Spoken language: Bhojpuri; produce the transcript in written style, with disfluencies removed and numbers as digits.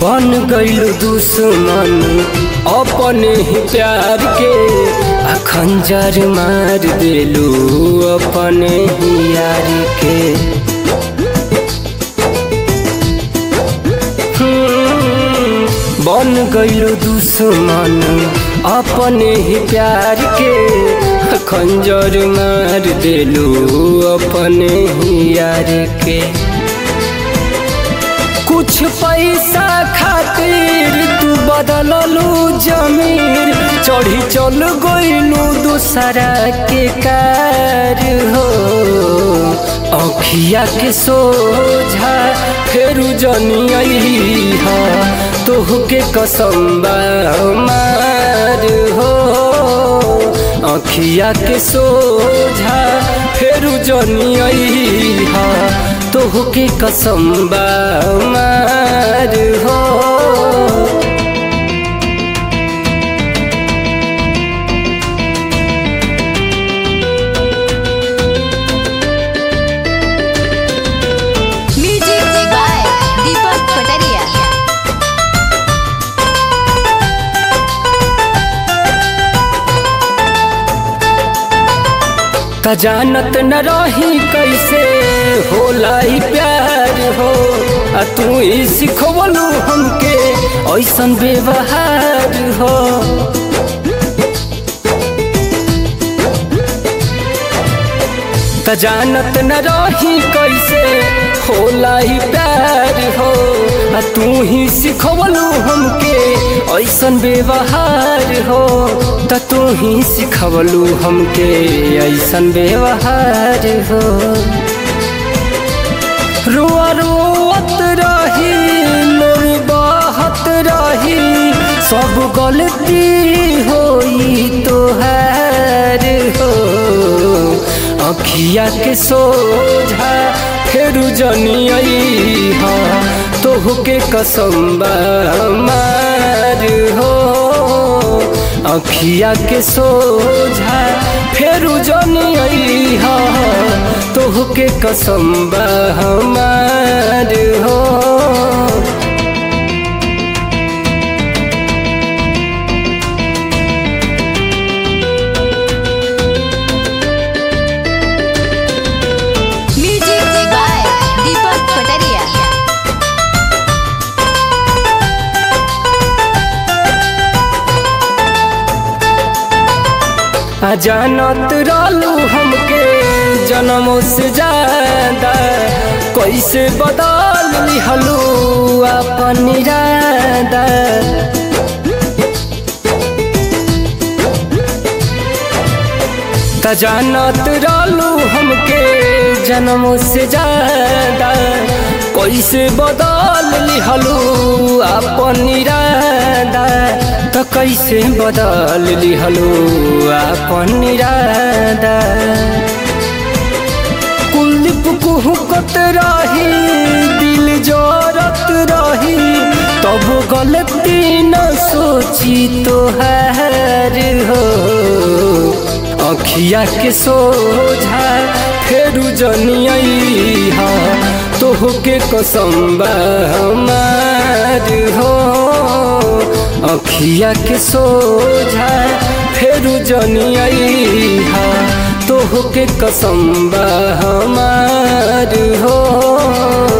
बन गइल दुश्मन अपने ही प्यार के, आ खंजर मार देलू अपने ही यार के। बन गइल दुश्मन अपने ही प्यार के, खंजर मार देलू अपने ही यार के। कुछ पैसा खातिर तू बदललू जमीर, चढ़ी चल गइलू दूसरा के कार हो। अखिया के सोझा फेरू जनिया तोहके कसम बा मार हो। अखिया के सोझा फेरू जनिया तोहके कसम बा मार हो। त जानत न रही कैसे होला ही प्यार हो, आ तू ही सिखवलू हमके ऐसन व्यवहार हो। त जानत न रही कैसे होला ही प्यार हो, आ तू ही सिखवलू हमके ऐसन व्यवहार हो। त तू ही सिखवलू हमके ऐसन व्यवहार हो। रोआ रोअत रही लोर बहत रही, सब गलती होई तोहार हो। अखिया के सोझा फेरू जनिया तोहके कसम बा मार हो। अखिया के सोझा फेरू जनिया तोहके कसम बा मार हो। जानत रहलू हमके जन्मों से ज्यादा, कैसे बदल लिहलू अपन इरादा। त जानत रहलू हमके जन्मों से ज्यादा, कैसे बदल लिहलू अपन इरादा। त कैसे बदल लिहलू अपन इरादा। कुलदीप कुहकत रही दिल जोरत रही, तब गलती न सोची तोहार हो। अखिया के सोझा फेरू जनिया तोहके कसम बा मार हो। अखिया के सोझा फेरू जनिया तोहके कसम बा मार हो।